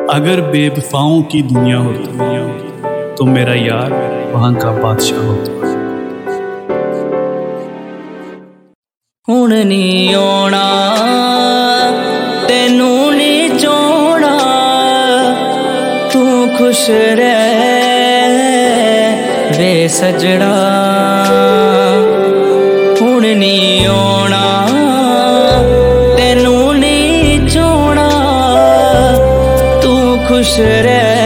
अगर बेवफाओं की दुनिया होती तो मेरा यार वहां का बादशाह होता। हुण नी आउणा तेनू नी चाहना, तू खुश रह वे सजड़ा। हुण नी आउणा तेनू नी चाहना, तू खुश रह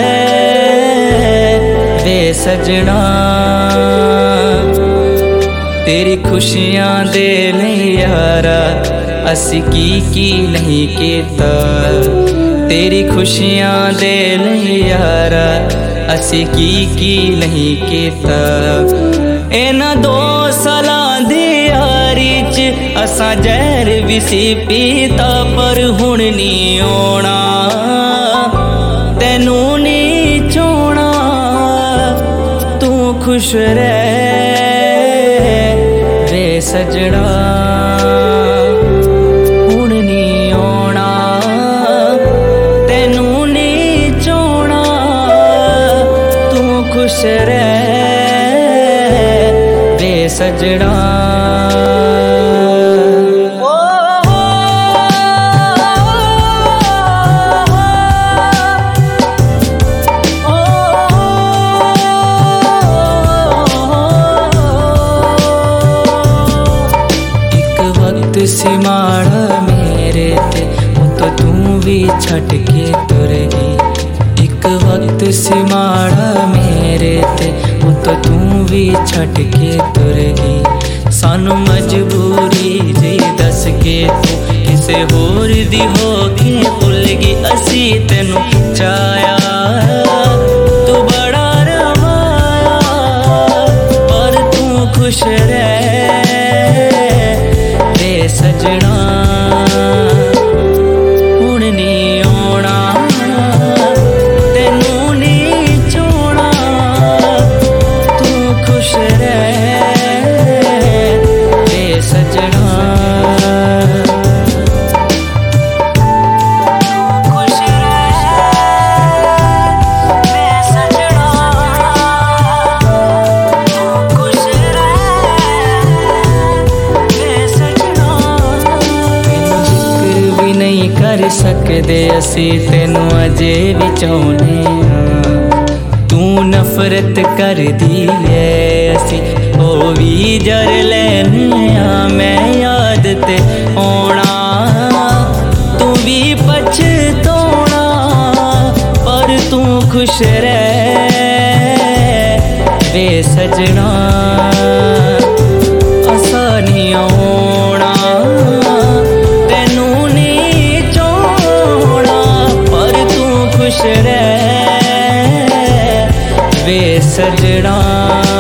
वे सजड़ा। तेरी खुशियां दे लई यारा असी की नहीं कीता। तेरी खुशियां दे लई यारा असी की नहीं कीता। इन्हां 2 सालां दी यारी च असां जहर भी सी पीता। पर हुण नी आउणा तेनू नी चाहना, तू खुश रह वे सजड़ा। हुण नी आउणा तेनू नी चाहना, तू खुश रह वे सजड़ा। सी माड़ा मेरे ते तो तू भी छट के तुर गई। एक वक्त सी माड़ा मेरे ते तो तू भी छट के तुर गई। सानू मजबूरी जी दस के तू किसे होर दी हो के भुल गई। असी तेनू चाया तू बड़ा रवाया, पर तू खुश रह सजना। हुण नी आउणा तेनू नी चाहना, तू खुश रह वे सजना। खुश रह वे सजना, खुश रह वे सजना। नहीं कर सकदे असी तेनू अजे भी चाहुने आ। तू नफरत कर दी है असी ओ भी जर लैने आ। मैं याद ते आउणा तू भी पछताउणा, पर तू खुश रह वे सजना। असा नी आउणा खुश रह वे सजड़ा।